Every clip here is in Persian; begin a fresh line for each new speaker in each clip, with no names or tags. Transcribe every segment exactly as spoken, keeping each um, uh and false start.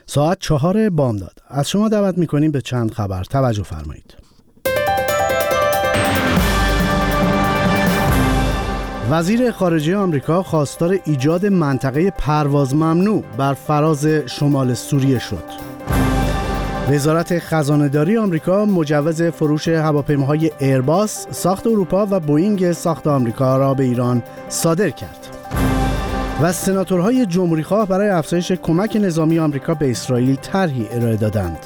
ساعت چهار بامداد. از شما دعوت می‌کنیم به چند خبر توجه فرمایید. وزیر خارجه آمریکا خواستار ایجاد منطقه پرواز ممنوع بر فراز شمال سوریه شد. وزارت خزانه‌داری آمریکا مجوز فروش هواپیماهای ایرباس ساخت اروپا و بوئینگ ساخت آمریکا را به ایران صادر کرد. و سناتورهای جمهوری‌خواه برای افزایش کمک نظامی آمریکا به اسرائیل طرحی ارائه دادند.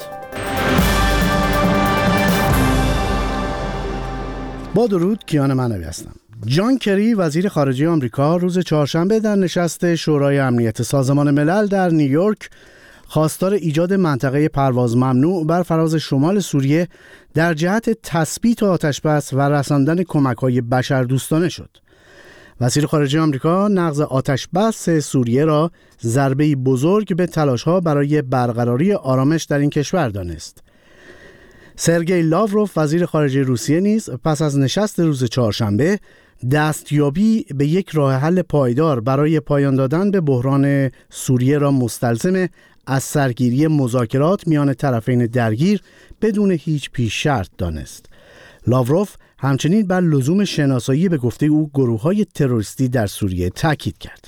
با درود، کیان معنوی هستم. جان کری وزیر خارجه آمریکا روز چهارشنبه در نشست شورای امنیت سازمان ملل در نیویورک خواستار ایجاد منطقه پرواز ممنوع بر فراز شمال سوریه در جهت تثبیت آتش‌بس و رساندن کمک‌های بشردوستانه شد. وزیر خارجه آمریکا نقض آتش‌بس سوریه را ضربه‌ای بزرگ به تلاش‌ها برای برقراری آرامش در این کشور دانست. سرگئی لاوروف وزیر خارجه روسیه نیز پس از نشست روز چهارشنبه دستیابی به یک راه حل پایدار برای پایان دادن به بحران سوریه را مستلزم از سرگیری مذاکرات میان طرفین درگیر بدون هیچ پیش شرط دانست. لاوروف همچنین بر لزوم شناسایی به گفته او گروه‌های تروریستی در سوریه تاکید کرد.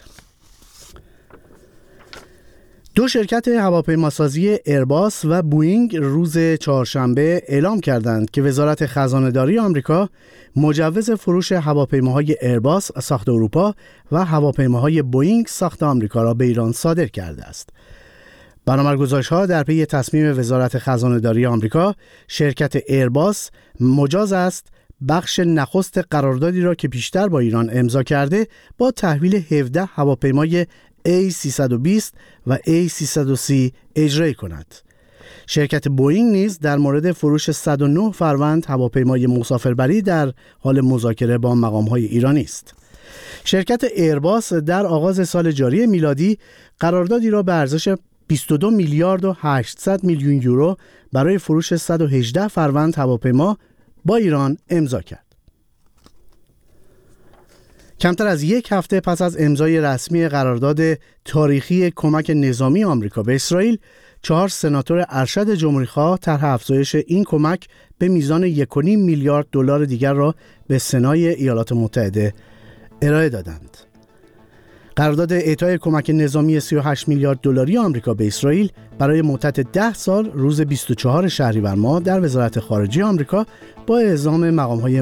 دو شرکت هواپیماسازی ایرباس و بوئینگ روز چهارشنبه اعلام کردند که وزارت خزانه‌داری آمریکا مجوز فروش هواپیماهای ایرباس ساخت اروپا و هواپیماهای بوئینگ ساخت آمریکا را به ایران صادر کرده است. برآمدگذاشت‌ها در پی تصمیم وزارت خزانه‌داری آمریکا، شرکت ایرباس مجاز است بخش نخست قراردادی را که پیشتر با ایران امضا کرده با تحویل هفده هواپیمای ای سیصد و بیست و ای سیصد و سی اجرایی کند. شرکت بوئینگ نیز در مورد فروش صد و نه فروند هواپیمای مسافربری در حال مذاکره با مقام‌های ایرانی است. شرکت ایرباس در آغاز سال جاری میلادی قراردادی را به ارزش بیست و دو میلیارد و هشتصد میلیون یورو برای فروش صد و هجده فروند هواپیما با ایران امضا کرد. کمتر از یک هفته پس از امضای رسمی قرارداد تاریخی کمک نظامی آمریکا به اسرائیل، چهار سناتور ارشد جمهوری‌خواه طرح افزایش این کمک به میزان یک و نیم میلیارد دلار دیگر را به سنای ایالات متحده ارائه دادند. قرارداد اعطای کمک نظامی سی و هشت میلیارد دلاری آمریکا به اسرائیل برای مدت ده سال روز بیست و چهارم شهریور ماه در وزارت خارجه آمریکا با اعزام مقام‌های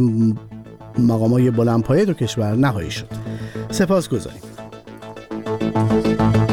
مقام‌های بلندپایه دو کشور نهایی شد. سپاسگزاریم.